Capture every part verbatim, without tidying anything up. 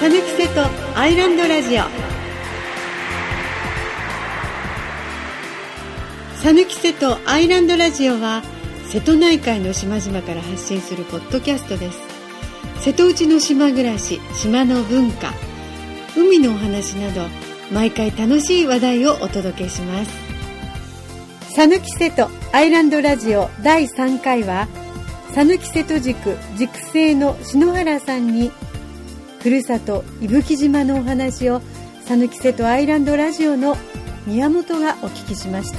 さぬき瀬戸アイランドラジオ。さぬき瀬戸アイランドラジオは瀬戸内海の島々から発信するポッドキャストです。瀬戸内の島暮らし、島の文化、海のお話など毎回楽しい話題をお届けします。さぬき瀬戸アイランドラジオだいさんかいはさぬき瀬戸塾塾生の篠原さんにふるさと伊吹島のお話をさぬき瀬戸アイランドラジオの宮本がお聞きしました。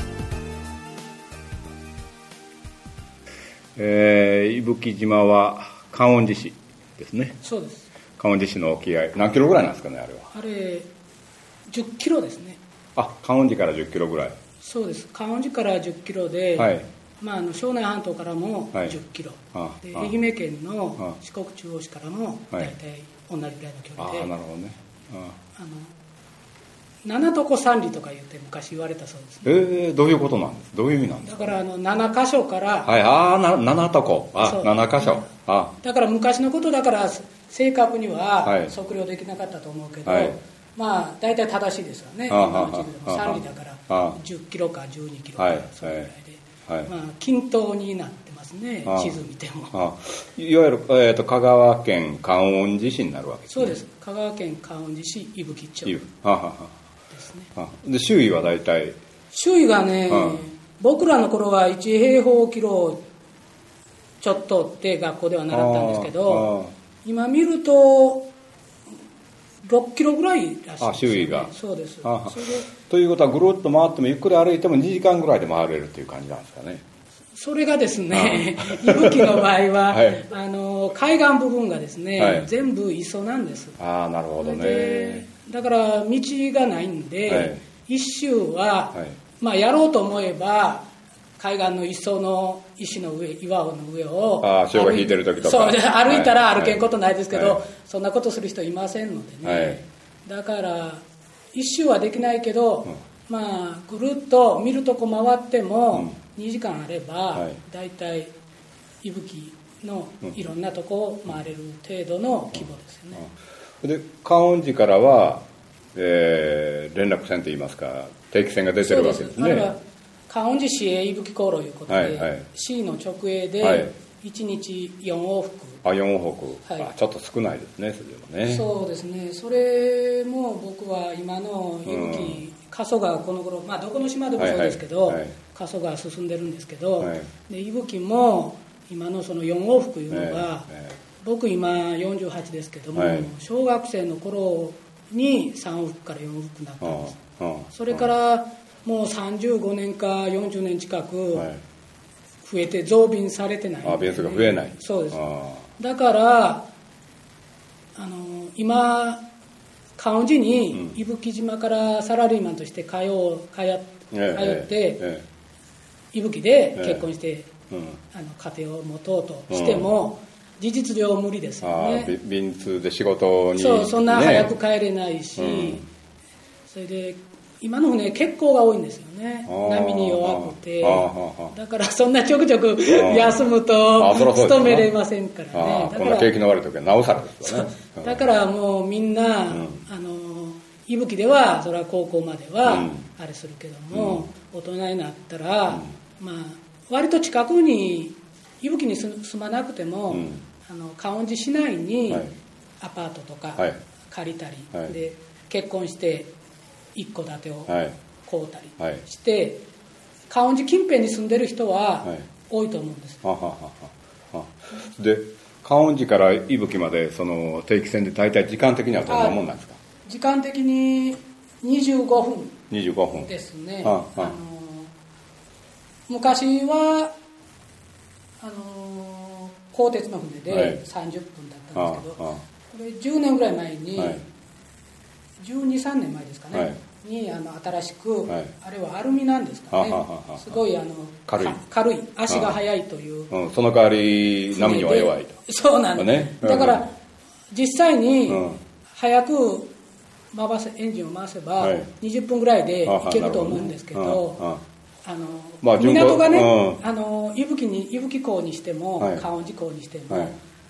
えー、伊吹島は観音寺市ですね。 そうです。 観音寺市の沖合何キロぐらいなんですかね、あれは。 あれじゅっキロですね。 あ、観音寺からじゅっキロぐらい。 そうです。観音寺からじゅっキロで、 はい、まあ、あの湘南半島からもじゅっキロ、はい、で愛媛県の四国中央市からも大体同じぐらいの距離で、 ああ、なるほどね。 ああの七床三里とか言って昔言われたそうですね。 えー、どういうことなんです？どういう意味なんですか？ だからあのなな箇所から、 はい、ああ、な七床、あ、なな箇所、あ、 だから昔のことだから正確には測量できなかったと思うけど、はい、まあ大体正しいですよね。今の地図でもさん里だからじゅっキロかじゅうにキロか、はい、それぐらいで、はい、まあ均等になってますね。地図見ても、 ああ、いわゆる、えー、と香川県観音寺市になるわけですね。 そうです。香川県観音寺市伊吹町ですね。 あで周囲は大体周囲がね、うん、僕らの頃はいち平方キロちょっとって学校では習ったんですけど、今見るとろっキロぐらいらしいです、ね、 あ、周囲が。 そうです。 あそれでということはぐるっと回ってもゆっくり歩いてもにじかんぐらいで回れるっていう感じなんですかね。 それがですね、伊吹の場合は、はい、あの海岸部分がですね、はい、全部磯なんです。 ああ、なるほどね。 だから道がないんで、はい、一周は、はい、まあ、やろうと思えば海岸の磯の石の上、岩の上をあ潮が引いてる時とかそう歩いたら歩けんことないですけど、はい、そんなことする人いませんのでね、はい、だから一周はできないけど、うん、まあぐるっと見るとこ回ってもにじかんあれば、はい、だいたい伊吹のいろんなとこを回れる程度の規模ですよね。 うんうん、で観音寺からは、えー、連絡船といいますか定期船が出てるわけですね。 そうです。あれは観音寺市営伊吹航路ということで、はいはい、市の直営でいちにちよん往復、 あ、よん往復、はい、あ、ちょっと少ないですね、それはね。 そうですね。それも僕は今の伊吹、うん、過疎がこの頃、まあどこの島でもそうですけど、はいはい、過疎が進んでるんですけど、はい、で伊吹も今のそのよん往復いうのが、はいはい、僕今よんじゅうはちですけども、はい、小学生の頃にさん往復からよん往復になったんです。ああ、それからもうさんじゅうごねんかよんじゅうねん近く増えて増便されてない、ね、 あ、便数が増えない。 そうです。だからあの今観音寺に伊吹島からサラリーマンとして通う通っ、通って、えええ、伊吹で結婚して、ええ、うん、あの家庭を持とうとしても、うん、事実上無理ですよね。 あ、便通で仕事に、 そう、そんな早く帰れないし、ね、うん、それで今の船欠航が多いんですよね。波に弱くて、だからそんなちょくちょく休むと勤めれませんからね。だからこんな景気の悪い時はなおさらですよね。 だからもうみんな、うん、あの伊吹ではそれは高校まではあれするけども、うん、大人になったら、うん、まあ割と近くに伊吹に住まなくても、うん、あの観音寺市内にアパートとか借りたり、はい、で結婚して一戸建てを買うたりして、はいはい、観音寺近辺に住んでる人は多いと思うんです、はい、ははははで観音寺から伊吹までその定期船で大体時間的にはどんなもんなんですか？ 時間的ににじゅうごふんにじゅうごふんですね。はあはあ、あの昔はあの鋼鉄の船でさんじゅっぷんだったんですけど、はいはあはあ、これじゅうねんぐらい前に、はい、じゅうに、さんねんまえですかね、はい、にあの新しく、はい、あれはアルミなんですかね、ははははすごいあの軽い軽い足が速いという、 うん、その代わり波には弱いと。 そうなんです、ね、だから実際に早く回せエンジンを回せばにじゅっぷんぐらいで行けると思うんですけど、あの、まあ、港がね、うん、あの伊吹に伊吹港にしても、はい、観音寺港にしても、はい、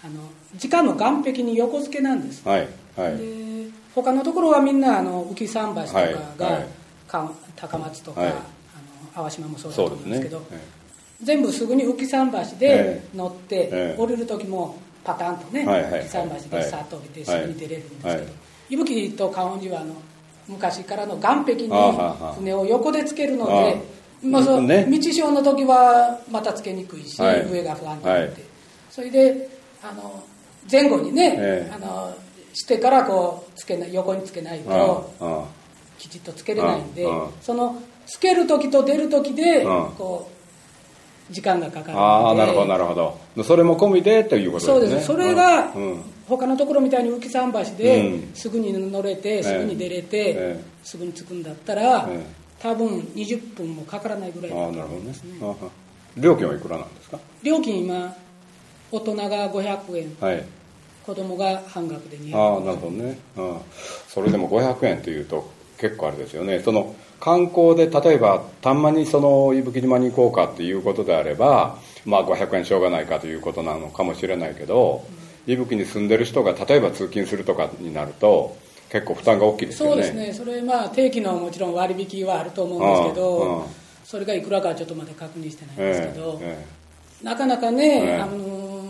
あの時間の岸壁に横付けなんです、 はいはい、 で他のところはみんなあの浮桟橋とかが、 はいはい、 高松とか、 はい、 あの淡島もそうだと思うんですけど、 そうですね、 全部すぐに浮桟橋で乗って、 えー、 降りる時もパタンとね、 はいはいはい、 浮桟橋でさっと降りてすぐに出れるんですけど、はいはい、伊吹と観音寺はあの昔からの岸壁に船を横でつけるので、まあ、そうね、道潮の時はまたつけにくいし、はい、上が不安定になって、はい、それであの前後にね、えー、あのしてからこうつけない横につけないときちっとつけれないんで、そのつける時と出る時でこう時間がかかるので、 ああなるほどなるほど、それも込みでということですね。 そうです。それが、うんうん、他のところみたいに浮桟橋ですぐに乗れて、うん、すぐに出れて、えー、すぐに着くんだったら、えー、多分にじゅっぷんもかからないぐらいだと思いますね。 あ、なるほどね。料金はいくらなんですか？ 料金今大人がごひゃくえん、はい、子供が半額でにひゃくえん。 ああなるほどね。あそれでもごひゃくえんというと結構あれですよね。その観光で例えばたんまにその伊吹島に行こうかっていうことであれば、まあごひゃくえんしょうがないかということなのかもしれないけど、うん、伊吹に住んでる人が例えば通勤するとかになると結構負担が大きいですよね。 そうですね。それまあ定期のもちろん割引はあると思うんですけど、それがいくらかはちょっとまだ確認してないんですけど、えーえー、なかなかね、えー、あのー、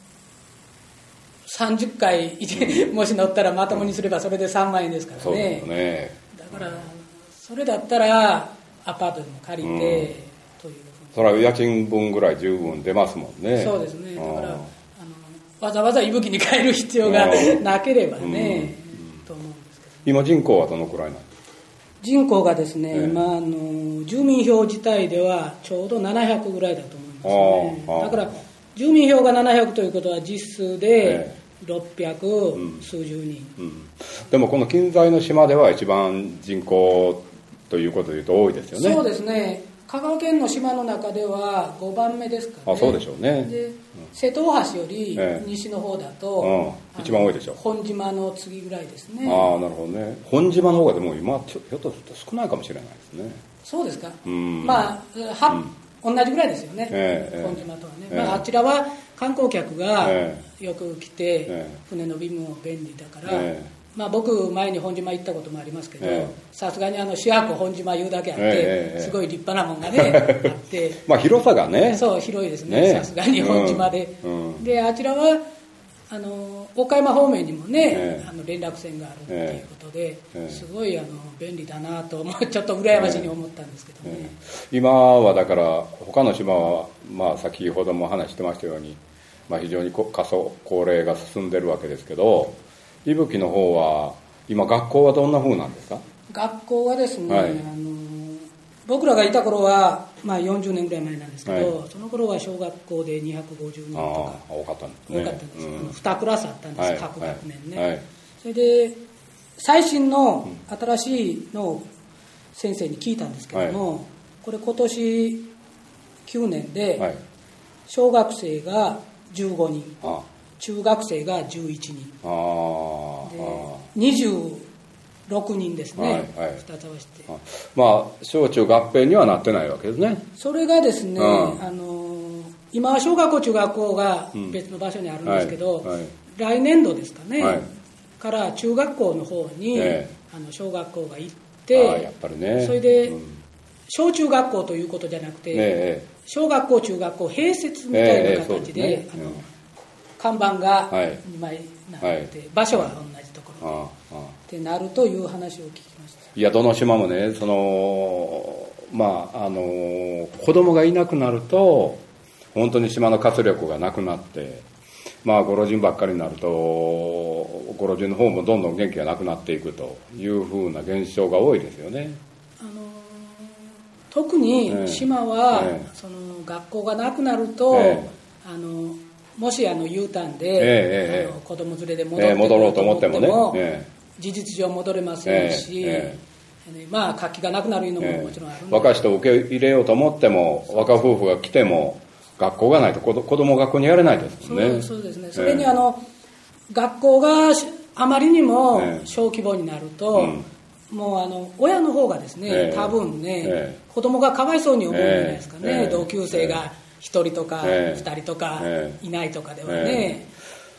さんじゅっかい、うん、もし乗ったらまともにすればそれでさんまんえんですからね。 そうですね。 だからそれだったらアパートでも借りて、うん、というそれは家賃分ぐらい十分出ますもんね。 そうですね。だからあのわざわざ伊吹に帰る必要がなければね、うん、と思うんですけど。 今人口はどのくらいなんですか？ 人口がですね、えー、今あの住民票自体ではちょうどななひゃくぐらいだと思いますね。だから住民票がななひゃくということは実数でろっぴゃく数十人、 うんうん、でもこの近在の島では一番人口ということでいうと多いですよね。 そうですね。香川県の島の中ではごばんめですかね。 あ、そうでしょうね。 で、瀬戸大橋より西の方だと、 ええ、うん、一番多いでしょう。 本島の次ぐらいですね。 ああ、なるほどね。本島の方がでも今ひょっとすると少ないかもしれないですね。 そうですか。うん、まあは、うん、同じぐらいですよね、ええ、本島とはね、ええ、まあ、あちらは観光客がよく来て、ええ、船の便も便利だから、ええ、まあ、僕前に本島行ったこともありますけど、さすがにあの主役本島言うだけあって、ええ、すごい立派なもんがねあってまあ広さがね、 そう広いですね、さすがに本島で、うんうん、であちらはあの岡山方面にもね、ええ、あの連絡船があるっていうことで、ええ、すごいあの便利だなとちょっと羨ましいに思ったんですけどね、ええ、今はだから他の島は、まあ、先ほども話してましたように、まあ、非常に過疎高齢が進んでるわけですけど、伊吹の方は今学校はどんな風なんですか？ 学校はですね、はい、あの僕らがいた頃は、まあ、よんじゅうねんぐらい前なんですけど、はい、その頃は小学校でにひゃくごじゅうにんとか多かったんですね。 多かったんです、うん、あのにクラスあったんです、はい、各学年ね、はい、それで最新の新しいのを先生に聞いたんですけども、はい、これ今年きゅうねんで小学生がじゅうごにん、はい、中学生がじゅういちにん、あでにじゅうろくにんですね、はいはい、ふたつ合わせて、 まあ小中合併にはなってないわけですね。 それがですね、うん、あの今は小学校中学校が別の場所にあるんですけど、うんはいはい、来年度ですかね、はい、から中学校の方に、ね、あの小学校が行って、 やっぱりね、 それで、うん、小中学校ということじゃなくて、ね、小学校中学校併設みたいな形で、ねね、あの、うん、看板がにまいなって、はい、場所は同じところで、はい、ってなるという話を聞きました。 いや、どの島もね、そのまああの子供がいなくなると本当に島の活力がなくなって、まあご老人ばっかりになるとご老人の方もどんどん元気がなくなっていくというふうな現象が多いですよね。 あの特に島は、ええ、その学校がなくなると、え、あのもしあの U ターンで、ええ、あの子供連れで戻って戻ろうと思ってもね、ええ、 事実上戻れませんし、ええ、まあ活気がなくなるのももちろんあるので、 若い人を受け入れようと思っても若夫婦が来ても学校がないと子供学校にやれないですもんね。 そう、そうですね。それにあの、ええ、学校があまりにも小規模になると、ええ、もうあの親の方がですね、ええ、多分ね、ええ、子供がかわいそうに思うんじゃないですかね、ええ、同級生がひとりとかふたりとかいないとかではね、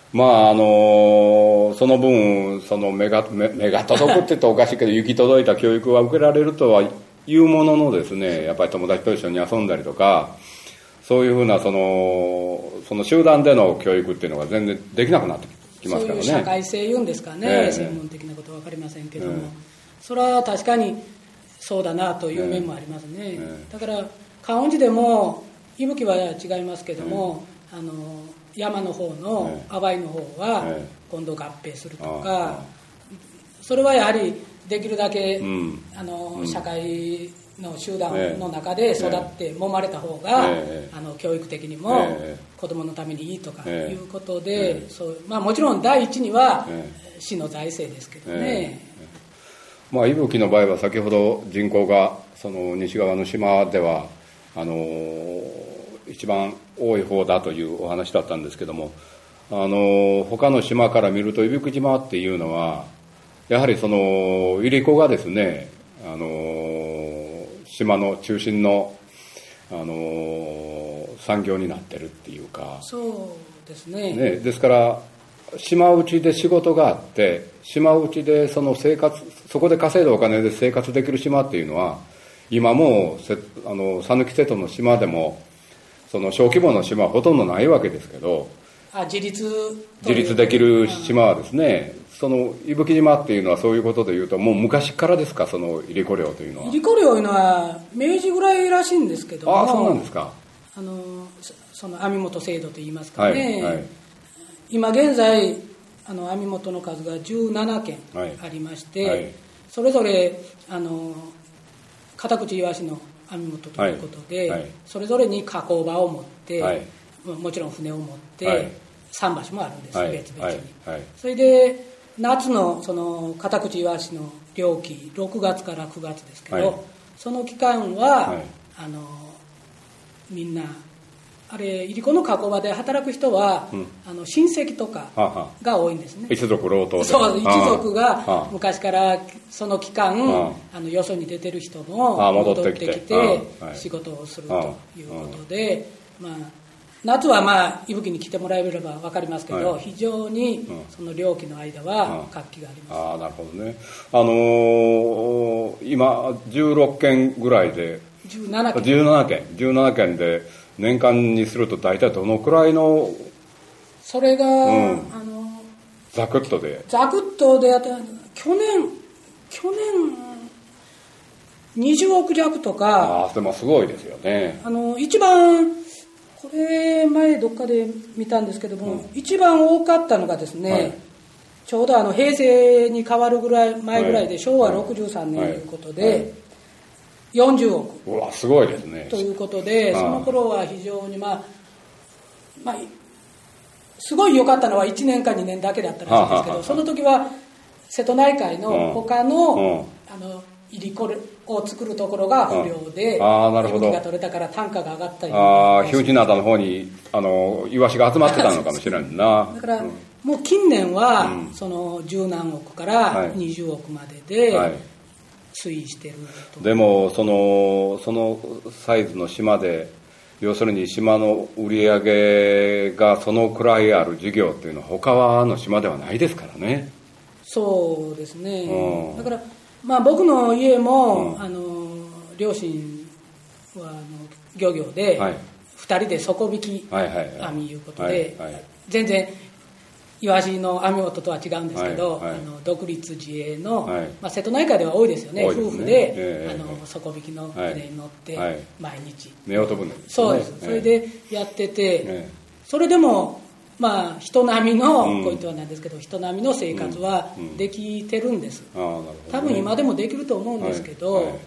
まああのその分その目が目目が届くって言うとおかしいけど行き届いた教育は受けられるとはいうもののですね、やっぱり友達と一緒に遊んだりとか、そういうふうなそのその集団での教育っていうのが全然できなくなってきますからね。 そういう社会性いうんですかね、えー、専門的なことは分かりませんけども、えー、それは確かにそうだなという面もありますね、えー、だから観音寺でも伊吹は違いますけども、えー、あの山の方の淡いの方は今度合併するとか、それはやはりできるだけ、うん、あのうん、社会の集団の中で育って揉まれた方が、えー、あの教育的にも子どものためにいいとかいうことで、えーそうまあ、もちろん第一には市の財政ですけどね、 えーまあ、伊吹の場合は先ほど人口がその西側の島ではあの一番多い方だというお話だったんですけども、あの他の島から見ると伊吹島っていうのはやはりそのいりこがですね、あの島の中心の、あの産業になってるっていうか、 そうですね。 ね、ですから島内で仕事があって島内でその生活そこで稼いだお金で生活できる島っていうのは今もうあの讃岐瀬戸の島でもその小規模の島はほとんどないわけですけど、 あ自立自立できる島はですね、その伊吹島っていうのはそういうことでいうともう昔からですか、そのいりこ漁というのは。 いりこ漁というのは明治ぐらいらしいんですけども、 ああそうなんですか。 あのその網元制度といいますかね、 はいはい、 今現在あの網元の数がじゅうななけんありまして、はいはい、それぞれあの片口イワシの網元ということで、はいはい、それぞれに加工場を持って、はい、もちろん船を持って、はい、桟橋もあるんです、はい、別々に、はいはい、それで夏のその片口イワシの漁期ろくがつからくがつですけど、はい、その期間は、はい、あのみんなあれいりこの加工場で働く人は、うん、あの親戚とかが多いんですね。 一族労働で。 そう一族が昔からその期間あのよそに出てる人も戻ってきて仕事をするということで、まあ夏はまあ伊吹に来てもらえれば分かりますけど、はい、非常にその漁期の間は活気があります。 ああなるほどね。あのー、今じゅうろっけんぐらいでじゅうななけんじゅうななけんじゅうななけんで年間にすると大体どのくらいのそれが、うん、あのザクッとでザクッとでやった去年去年にじゅうおくじゃくとか。 ああでもすごいですよね。 あの一番これ前どっかで見たんですけども、うん、一番多かったのがですね、はい、ちょうどあの平成に変わるぐらい前ぐらいで、はい、しょうわろくじゅうさんねんということで、はいはいよんじゅうおくうわすごいですねということで、その頃は非常にまあ、まあ、すごい良かったのはいちねんかにねんだけだったらしいんですけど、その時は瀬戸内海の他の、うん、あのいりこを作るところが不良で、 うん、あなるほど、 イワシが取れたから単価が上がったり、 あ日内灘の方にあのイワシが集まってたのかもしれないなだから、うん、もう近年は、うん、その十何億からにじゅうおくまでで、はいはい推移してると。 でもそのそのサイズの島で要するに島の売り上げがそのくらいある事業っていうのは他はの島ではないですからね。 そうですね、うん、だからまあ僕の家も、うん、あの両親はあの漁業で、はい、ふたりで底引き網いうことで全然イワシの網元とは違うんですけど、はいはい、あの独立自衛の、はいまあ、瀬戸内海では多いですよね、夫婦で、えー、あの底引きの船に乗って毎日、 夫婦船ですね。 そうです、えー、それでやってて、えー、それでもまあ人並みの、うん、ポイントはなんですけど人並みの生活はできてるんです、うんうんあなるほどね、多分今でもできると思うんですけど、はいはい、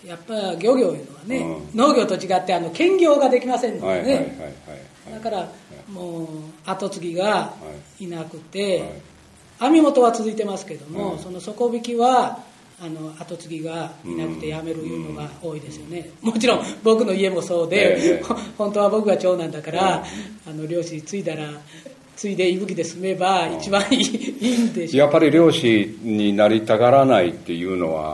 やっぱり漁業いうのはね、うん、農業と違ってあの兼業ができませんのでね、はいはいはいはい、だからもう後継ぎがいなくて、はいはい、網元は続いてますけども、はい、その底引きはあの後継ぎがいなくて辞めるいうのが多いですよね、うん、もちろん僕の家もそうで、えー、本当は僕が長男だから、えー、あの漁師継いだら継いで伊吹で住めば一番いい、いいんでしょう。 やっぱり漁師になりたがらないっていうのは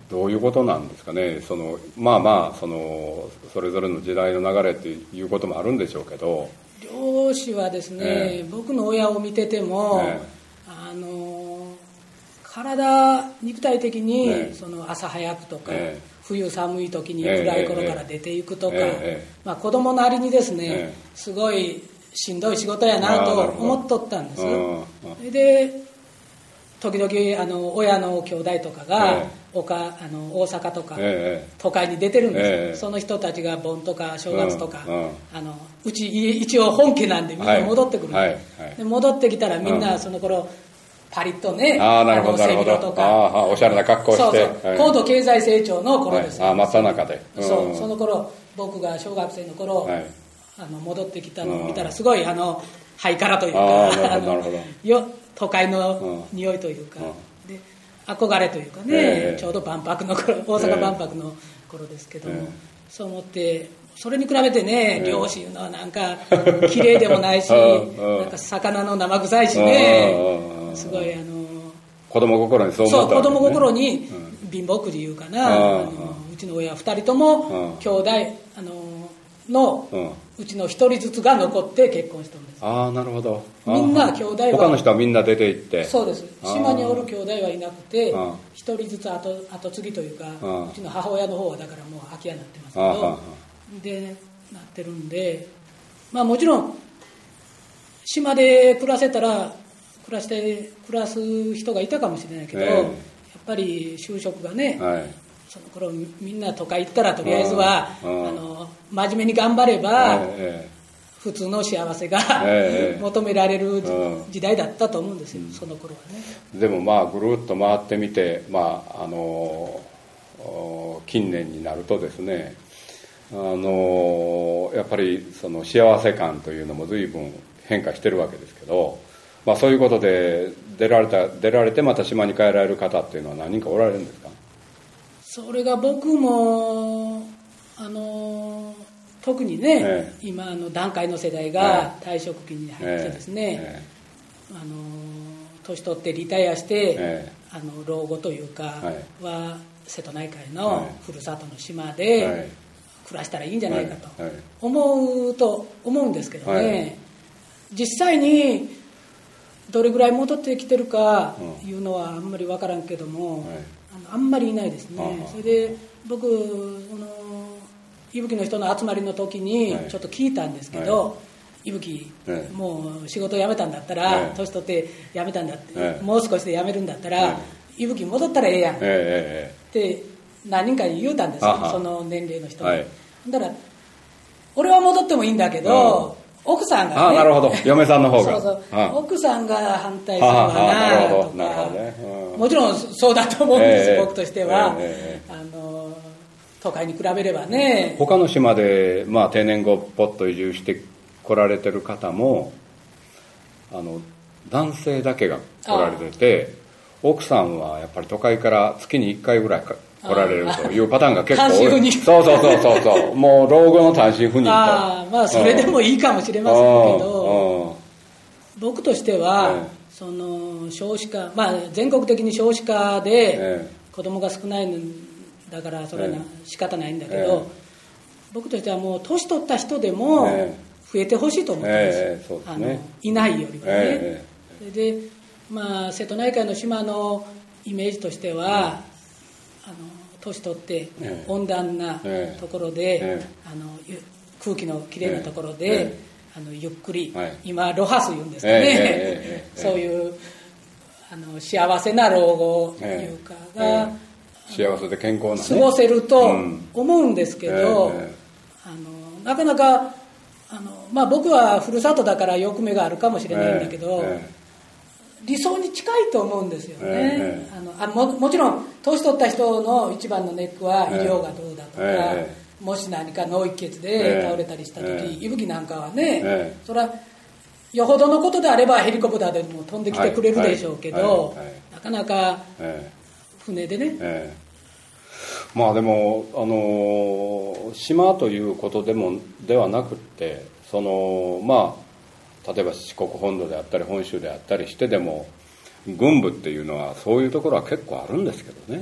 どういうことなんですかね。そのまあまあそのそれぞれの時代の流れっていうこともあるんでしょうけど、 漁師はですね、えー、僕の親を見てても、えー、あの体肉体的に、えー、その朝早くとか、えー、冬寒い時に暗い頃から出ていくとか、えーえーまあ、子供なりにですね、えー、すごいしんどい仕事やなと思っとったんです。で時々あの親の兄弟とかが、えー、岡あの大阪とか、えー、都会に出てるんですよ、えー、その人たちが盆とか正月とか、うんうん、あのうち一応本家なんでみんな戻ってくるんです、はいはいはい、で戻ってきたらみんなその頃、うん、パリッとね、 あなるほど背広とかあおしゃれな格好してそうそう、はい、高度経済成長の頃です、 はい、あ真っ只中で、 うん、そうその頃僕が小学生の頃、はい、あの戻ってきたのを見たらすごいあのハイカラというかあのよ都会の匂いというか、うん、で憧れというかね、えー、ちょうど万博の頃大阪万博の頃ですけども、えー、そう思ってそれに比べてね、えー、漁師いうのはなんか綺麗でもないしなんか魚の生臭いしねすごいあの子供心にそう思ったわけ、ね、 そう子供心に貧乏くじいうかな、うん、あのうちの親ふたりとも兄弟あのの、うんうちの一人ずつが残って結婚したんです。 ああなるほど。 みんな兄弟は他の人はみんな出て行ってそうです。島におる兄弟はいなくて一人ずつ後後継ぎというかうちの母親の方はだからもう空き家になってますけどでなってるんでまあもちろん島で暮らせたら暮らして暮らす人がいたかもしれないけど、えー、やっぱり就職がね、はいその頃みんな都会行ったらとりあえずはあの真面目に頑張れば普通の幸せが求められる時代だったと思うんですよ、その頃はね。 でもまあぐるっと回ってみて、まあ、あの近年になるとですねあのやっぱりその幸せ感というのも随分変化してるわけですけど、まあ、そういうことで出られた出られてまた島に帰られる方っていうのは何人かおられるんですか？ それが僕もあの特にね、ええ、今の段階の世代が退職期に入ってですね、ええ、あの年取ってリタイアして、え、あの老後というかは瀬戸内海のふるさとの島で暮らしたらいいんじゃないかと思うと思うんですけどね、実際にどれぐらい戻ってきてるかいうのはあんまり分からんけども、あんまりいないですね。それで僕その伊吹の人の集まりの時にちょっと聞いたんですけど、はい、伊吹、はい、もう仕事辞めたんだったら、はい、年取って辞めたんだって、はい、もう少しで辞めるんだったら、はい、伊吹戻ったらええやん、はい、って何人かに言うたんですよ、その年齢の人に、はい、だから俺は戻ってもいいんだけど、うん、奥さんがね、 あなるほど嫁さんの方がそうそう、うん、奥さんが反対するわなとか、ねうん、もちろんそうだと思うんです、えー、僕としては、えー、あの都会に比べればね。 他の島で、まあ、定年後ポッと移住して来られてる方もあの男性だけが来られてて奥さんはやっぱり都会から月にいっかいぐらい来られるというパターンが結構多い。そうそうそうそうそうもう老後の単身赴任とあ、まあ、それでもいいかもしれませんけど僕としては、ええ、その少子化、まあ、全国的に少子化で子供が少ないのだからそれは仕方ないんだけど、ええ、僕としてはもう年取った人でも増えてほしいと思ってます、ええそうですね、あのいないよりはね、ええ、それで、まあ、瀬戸内海の島のイメージとしては、ええ、あの年取って温暖なところで、ええ、あの空気のきれいなところで、ええ、あのゆっくり、はい、今ロハス言うんですかね、ええ、そういうあの幸せな老後というかが、ええ幸せで健康な、ね、 過ごせると思うんですけど、うんえー、あのなかなかあの、まあ、僕はふるさとだから欲目があるかもしれないんだけど、えー、理想に近いと思うんですよね、えー、あのあ も, もちろん年取った人の一番のネックは医療がどうだとか、えー、もし何か脳一血で倒れたりした時、えー、伊吹なんかはね、えー、それはよほどのことであればヘリコプターでも飛んできてくれるでしょうけど、なかなか、えー船でね、えー、まあでもあの島ということでもではなくってそのまあ例えば四国本土であったり本州であったりしてでも軍部っていうのはそういうところは結構あるんですけどね。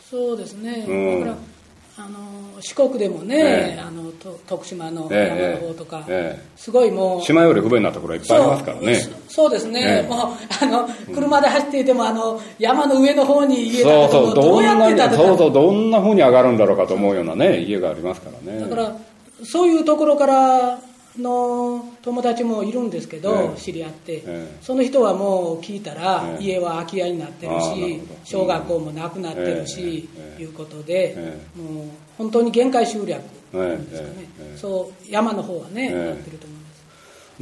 そうですね、 うん、 だからあの四国でもね、ええ、あのと徳島の山の方とか、えええ、すごいもう島より不便なところいっぱいありますからね。 そう、そうですね、もうあの車で走っていてもあの山の上の方に家があってもどうやって建てたの、 そうそう、どんな風に上がるんだろうかと思うようなね家がありますからね。 だからそういうところからの友達もいるんですけど、ええ、知り合って、ええ、その人はもう聞いたら、ええ、家は空き家になってるし、小学校もなくなってるし、ええ、いうことで、ええ、もう本当に限界集落ですかね、ええ、そう山の方はね、ええ、なってると思います。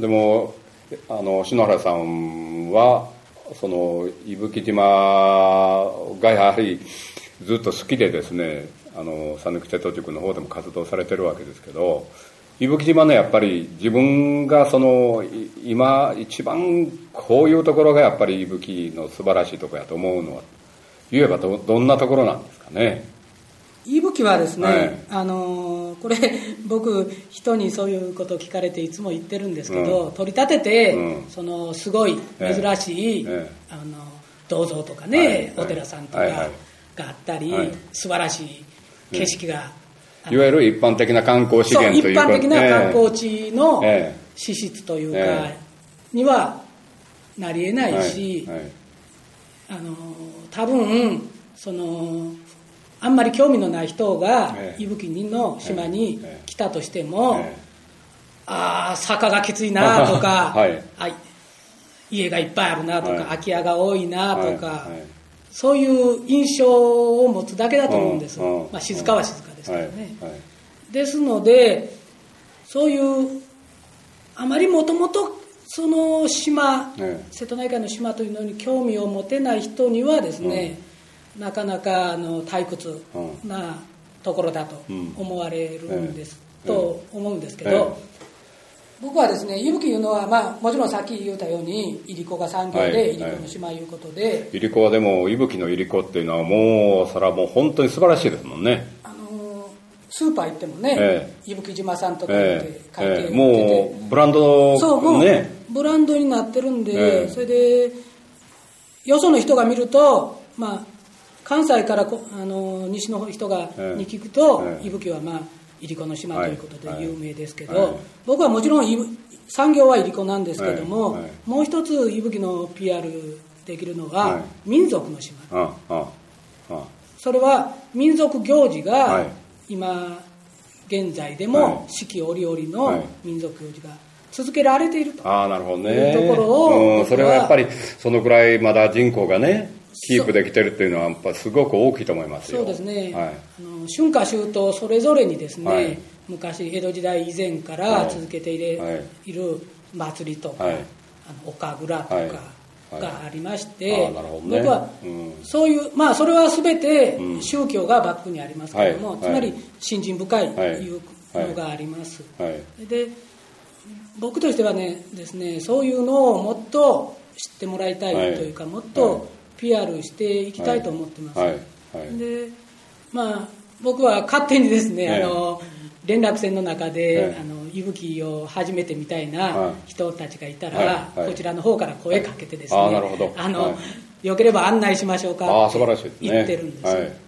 でもあの篠原さんはその伊吹島がやはりずっと好きでですね、あの讃岐瀬戸塾の方でも活動されてるわけですけど、伊吹島のやっぱり自分がその今一番こういうところがやっぱり伊吹の素晴らしいところやと思うのは言えば ど, どんなところなんですかね。 伊吹はですね、はい、あのこれ僕人にそういうことを聞かれていつも言ってるんですけど、うん、取り立てて、うん、そのすごい珍しい、ええ、あの銅像とかね、はい、お寺さんとかがあったり、はい、素晴らしい景色が、うん、 いわゆる一般的な観光資源というか、 そう一般的な観光地の資質というか、ええ、にはなり得ないし、はいはい、あの多分そのあんまり興味のない人が伊吹の島に来たとしても、ええええ、ああ坂がきついなとか、はい、家がいっぱいあるなとか、はい、空き家が多いなとか、はいはい、そういう印象を持つだけだと思うんです、うんうん、まあ、静かは静かですけどね、はいはい、ですのでそういうあまりもともとその島、ええ、瀬戸内海の島というのに興味を持てない人にはですね、うん、なかなかあの退屈なところだと思われるんです、うん、と思うんですけど、ええ、僕はですね伊吹いうのは、まあ、もちろんさっき言ったようにいりこが産業でいりこの島いうことで、 いりこはでも伊吹のいりこっていうのはもうそれはもう本当に素晴らしいですもんね。 あのスーパー行ってもね、ええ、伊吹島さんとかって書いて、ええ、 もうブランド、 そうもうねブランドになってるんで、ええ、それでよその人が見ると、まあ、関西からこあの西の人がに聞くと、ええ、伊吹はまあいりこの島ということで有名ですけど、はいはい、僕はもちろん産業はいりこなんですけども、はいはい、もう一つ伊吹の ピーアール できるのは、はい、民族の島、あああそれは民族行事が、はい、今現在でも四季折々の民族行事が続けられていると、 ああなるほどね、 いうところを、 うん、それはやっぱりそのぐらいまだ人口がねキープできてるっていうのはやっぱすごく大きいと思いますよ。 そうですね、はい、あの春夏秋冬それぞれにですね、はい、昔江戸時代以前から続けている、はい、いる祭りとか、はい、あの岡倉とかがありまして、はいはいね、僕は、うん、そういうまあそれは全て宗教がバックにありますけれども、うん、つまり信心深いというのがあります、はいはい、で僕としてはねですねそういうのをもっと知ってもらいたいというか、はい、もっと ピーアール していきたいと思ってます、はいはいはい、でまあ僕は勝手にですね、はい、あの連絡船の中で、はい、あの伊吹を始めてみたいな人たちがいたら、はいはい、こちらの方から声かけてですね、はい、あなるほど、あの、はい、よければ案内しましょうかって言ってるんですよ、はい